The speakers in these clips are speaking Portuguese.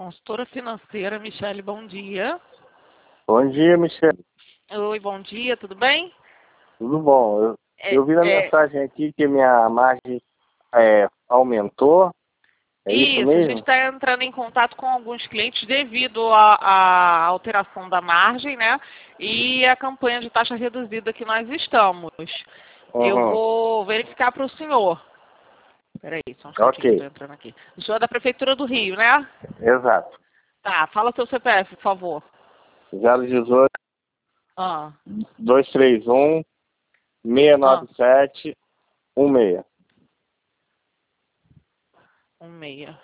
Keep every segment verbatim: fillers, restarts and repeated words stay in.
consultora financeira, Michele, bom dia. Bom dia, Michele. Oi, bom dia, tudo bem? Tudo bom. Eu, É, eu vi na é, mensagem aqui que minha margem é, aumentou. É isso isso, a gente mesmo? está entrando em contato com alguns clientes devido à à alteração da margem, né? E a campanha de taxa reduzida que nós estamos. Eu Uhum. vou verificar para o senhor. Peraí, só um instantinho que eu Ok, estou entrando aqui. O senhor é da Prefeitura do Rio, né? exato. Tá, fala seu C P F, por favor. zero dezoito, Ah, dois três um, seis ah, nove sete, um seis. um meia.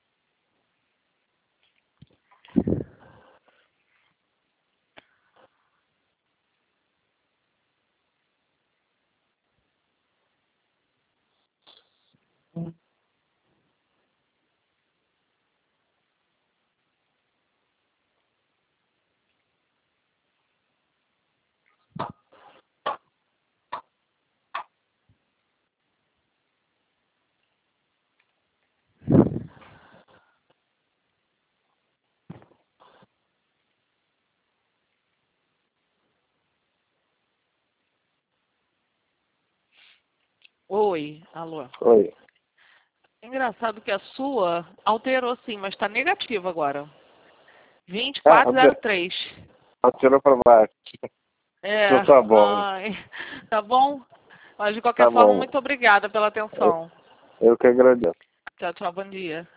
Oi, alô. Oi. Engraçado que a sua alterou sim, mas está negativa agora. Ah, vinte e quatro zero três. tirou para baixo. É, Então tá bom. ai, tá bom? Mas de qualquer Tá forma, bom. muito obrigada pela Eu, atenção. eu que agradeço. Tchau, tchau, bom dia.